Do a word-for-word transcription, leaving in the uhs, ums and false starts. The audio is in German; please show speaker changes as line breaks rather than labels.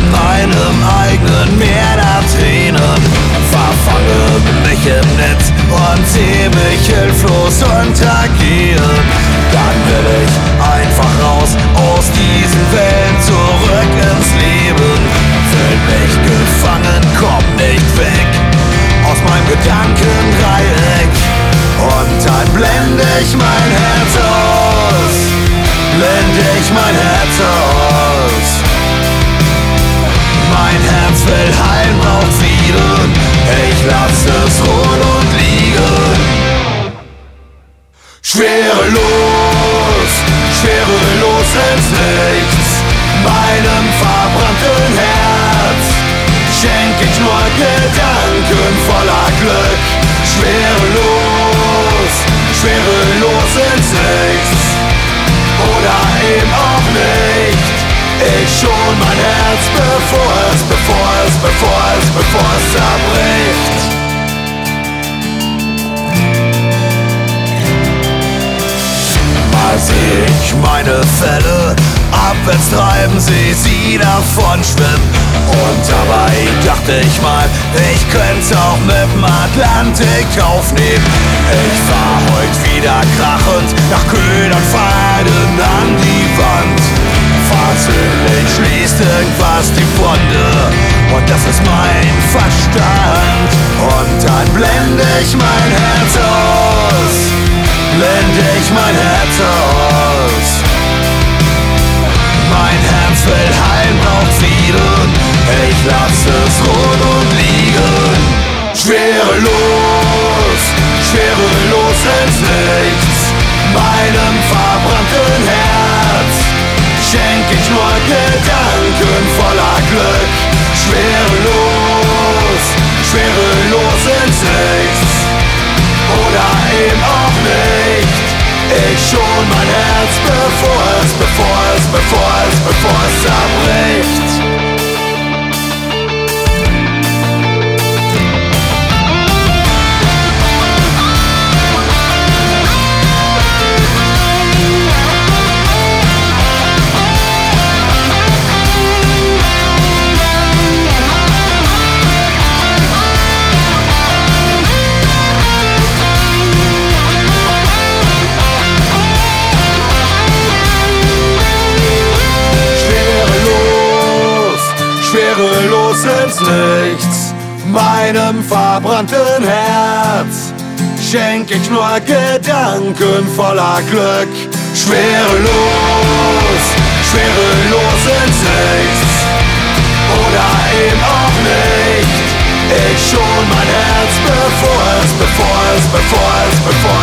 in meinem eigenen Meer der Tränen. Verfange mich im Netz und seh mich hilflos untergehen. Dann will ich einfach raus aus diesen Wellen, zurück ins Leben. Fühl mich gefangen, komm nicht weg aus meinem Gedankendreieck. Und dann blende ich mein Herz aus, blende ich mein Herz aus. Mein Herz will heilen, braucht Frieden, ich lass es ruhen und liegen. Schwerelos, schwerelos ins Nichts, meinem verbrannten Herz schenk ich nur Gedanken voller Glück. Schwerelos, schwerelos ins Nichts, oder eben auch nicht. Ich schon mein Herz, bevor es, bevor es, bevor es, bevor es zerbricht. Mal seh ich meine Fälle abwärts treiben, seh sie davon schwimmen. Und dabei dachte ich mal, ich könnte auch mit'm Atlantik aufnehmen. Ich fahr heut wieder krachend nach Ködernfallen an die Wand. Versöhnlich schließt irgendwas die Wunde, und das ist mein Verstand. Und dann blende ich mein Herz aus, blende ich mein Herz aus. Mein Herz will heilen, braucht Frieden, ich lass es ruhen und liegen. Schwerelos, schwerelos ins Nichts, meinem verbrannten Herz schenk ich nur Gedanken voller Glück. Schwerelos, schwerelos ins Nichts, oder eben auch nicht. Ich schon mein Herz, bevor es, bevor es, bevor es, bevor es zerbricht. Schwerelos ins Nichts, meinem verbrannten Herz schenk ich nur Gedanken voller Glück. Schwerelos, schwerelos ins Nichts, oder eben auch nicht. Ich schon mein Herz, bevor es, bevor es, bevor es, bevor